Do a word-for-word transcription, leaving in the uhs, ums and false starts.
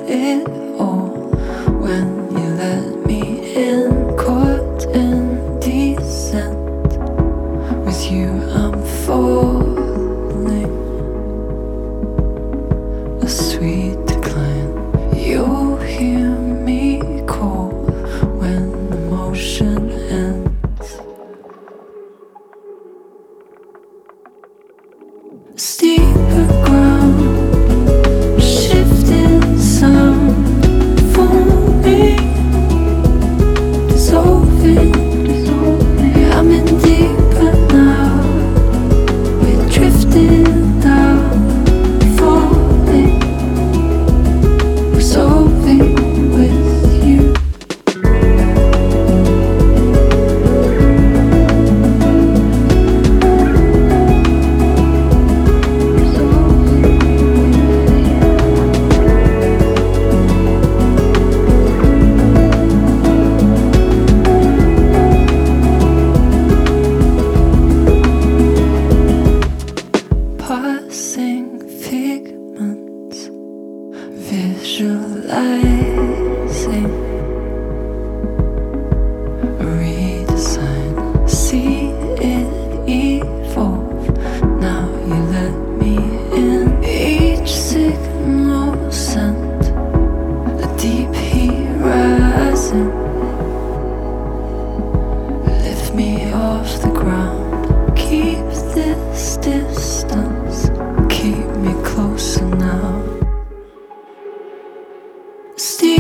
it all when you let me in, caught in descent. With you I'm falling, a sweet decline. You'll hear me call when the motion ends. Steeper ground, shifting sound for me, dissolving. I'm in deeper now. We're drifting down, falling, resolving with you. Passing figments, visualizing a redesign. See it evolve. Now you let me in. Each signal sent, a deep heat rising. Lift me off the ground. Keep this distance. Keep me closer now. Stay